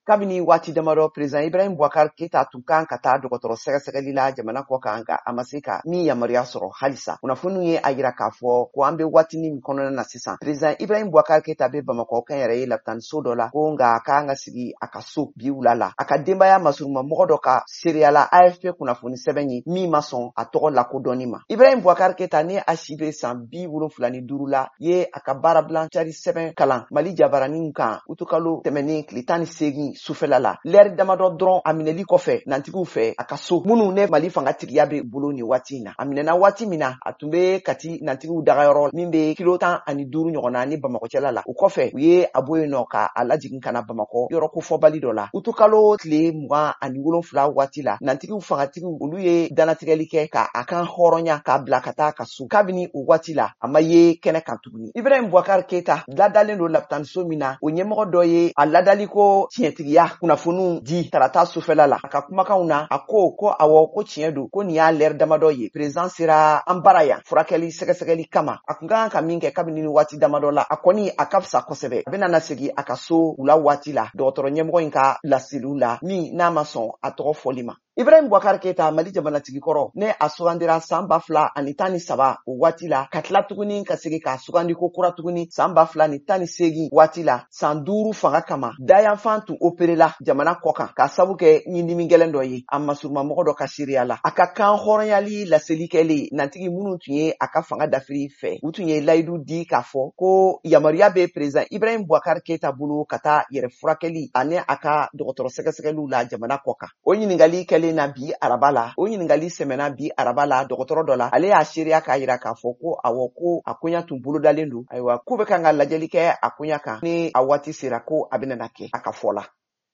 kabini waati damadɔ president Ibrahim Boubacar Keita tun kan ka taa dɔgɔtɔrɔ sɛgɛsɛgɛli la jamana kɔ kan nka a ma se ka min yamaruya sɔrɔ halisa. Kunnafoniw ye a yira k'a fɔ ko an bɛ waatinin min kɔnɔna na sisan president Ibrahim Boubacar Keita bɛ Bamakɔ kɛnyɛrɛye lapitaniso dɔ la ko nka a kan ka sigi a ka so bi wula la. A ka denbaya masuruma mɔgɔ dɔ ka seereya la AFP kunnafoni sɛbɛn ye min ma sɔn a tɔgɔ lakodɔnni ma. Ibrahim Boubacar Keita ni a si bɛ san 75 la ye a ka baarabilan cari sɛbɛn kalan Mali jabaraninw kan utukalo tɛmɛnen tile 18 sufɛla la. Lɛri damadɔ dɔrɔn a minɛli kɔfɛ nantigiw fɛ a ka so minnu ne Mali fangatigiya bɛ bolo ni waati in na. A minɛna waati min na a tun bɛ Kati nantigiw dagayɔrɔ min bɛ kilo 15 ɲɔgɔnna ni Bamakɔ cɛla la. O kɔfɛ u ye a bɔ yen nɔ ka a lajigin ka na Bamakɔ yɔrɔ kofɔbali dɔ la. Utukalo tile 27 waati la nantigiw fangatigiw olu ye danatigɛli kɛ ka a kan hɔrɔnya k'a bila ka taa ka so. Kabini o waati la a ma ye kɛnɛ kan tuguni. Ibrahim Boubacar Keita ladalen don lapitaniso min na o ɲɛmɔgɔ dɔ ye a ladaliko tiɲɛtigiya kunnafoniw di tarata sufɛla la. A ka kumakanw na a ko awɔ ko tiɲɛ don ko nin y'a lɛri damadɔ ye president sera an bara yan furakɛli sɛgɛsɛgɛli kama. A kun kan ka min kɛ kabini ni waati damadɔ la a kɔni a ka fisa kosɛbɛ. A bɛna nasegi a ka so wula waati la dɔgɔtɔrɔ ɲɛmɔgɔ in ka laseliw la min n'a ma sɔn a tɔgɔ fɔli ma. Ibrahim Boubacar Keita Mali jamanatigi kɔrɔ ne a sugandira san 2013 o waati la ka tila tuguni ka segi ka sugandiko kura tuguni san 2018 waati la san 5 fanga kama dayanfan tun operela jamana kɔ kan ka sabu kɛ ɲindimi gɛlɛn dɔ ye a masuruma mɔgɔ dɔ ka seereya la. A ka kan hɔrɔnyali laseli kɛlen nantigi minnu tun ye a ka fanga dafiri fɛ u tun ye layidu di k'a fɔ ko yamaruya bɛ president Ibrahim Boubacar Keita bolo ka taa yɛrɛ furakɛli ani a ka dɔgɔtɔrɔ sɛgɛsɛgɛliw la jamana kɔ kan. O ɲininkali kɛlen na bi araba la o ɲininkali sɛmɛna bi araba la dɔgɔtɔrɔ dɔ la ale y'a seereya k'a yira k'a fɔ ko awɔ ko a koɲa tun bolodalen don ayiwa k'u bɛ kan ka lajɛli kɛ a koɲa kan ni a waati sera ko a bɛna kɛ a ka fɔ la.